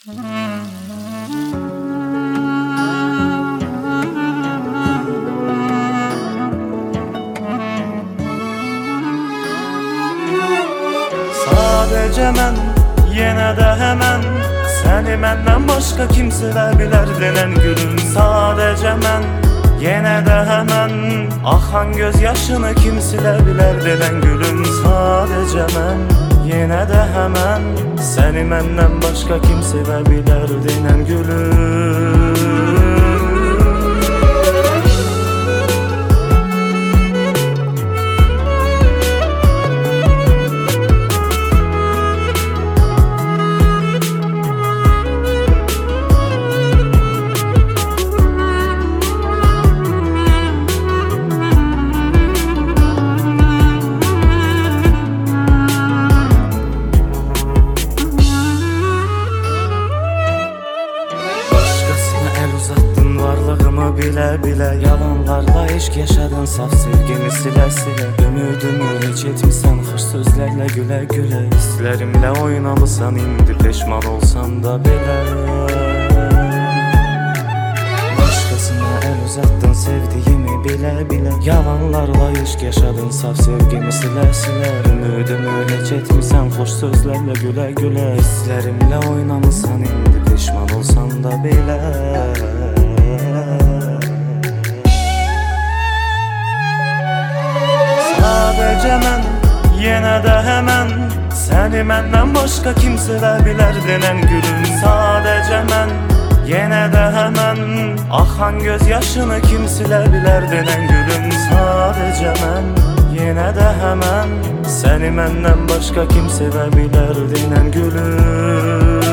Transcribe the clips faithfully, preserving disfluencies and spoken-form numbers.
Sadece mən, yenə də həmən səni məndən başqa kimsələr bilər denən gülüm. Sadece mən, yenə də həmən axan göz yaşını kimsələr bilər denən gülüm. Sadece mən, yenə də həmən səni məndən başqa kimsələr bilər denən gülüm. Bilə-bilə yalanlarla eşq yaşadın, saf sevgini silə-silə. Ümidimi heç etmisən, xoş sözlərlə gülə-gülə. Hisslərimlə oynalısan, indi peşman olsan da belə. Başqasına əl uzattın, sevdiyimi bilə-bilə. Yalanlarla eşq yaşadın, saf sevgimi silə-silə. Ümidimi heç etmisən, xoş sözlərlə gülə-gülə. Hisslərimlə oynalısan, indi peşman olsan da belə. Sadece mən, yenə də həmən səni məndən başqa kimsələr bilər denən gülüm. Sadece mən, yenə də həmən axan göz yaşını kimsələr bilər denən gülüm. Sadece mən, yenə də həmən səni məndən başqa kimsələr bilər denən gülüm.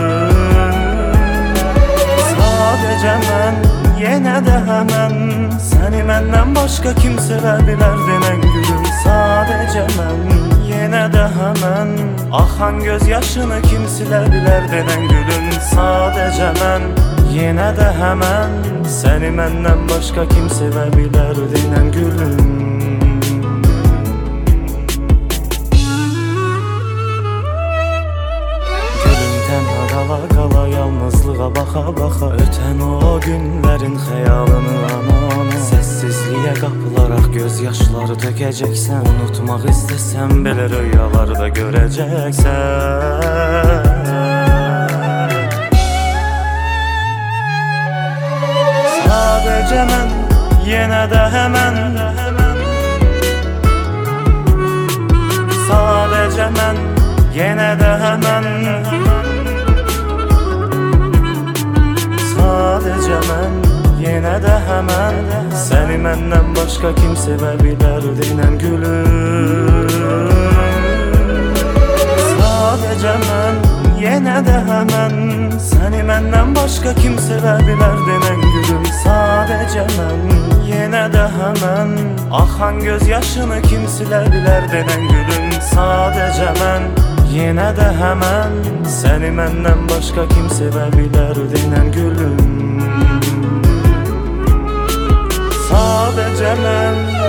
Sadece mən, yenə də həmən səni məndən başqa kimsələr bilər denən gülüm. Sadece mən, yenə də həmən axan göz yaşını kimsələr bilər denən gülüm. Sadece mən, yenə də həmən səni məndən başqa kimsələr bilər denən gülüm. Qala yalnızlığa baxa-baxa ötən o günlərin xəyalını ana-ana. Səssizliyə qapılaraq göz yaşları tökəcəksən. Unutmaq istəsən belə rüyalarda görəcəksən. Sadece mən, yenə də həmən Sadece mən, yenə də həmən Sadece mən, yenə də həmən səni məndən başqa kimsələr bilər denən gülüm. Sadece mən, yenə də həmən səni məndən başqa kimsələr bilər denən gülüm. Sadece mən, yenə də həmən axan göz yaşını kimsələr bilər denən gülüm. Sadece mən, yenə də həmən səni məndən başqa kimsələr bilər denən gülüm. Sadece mən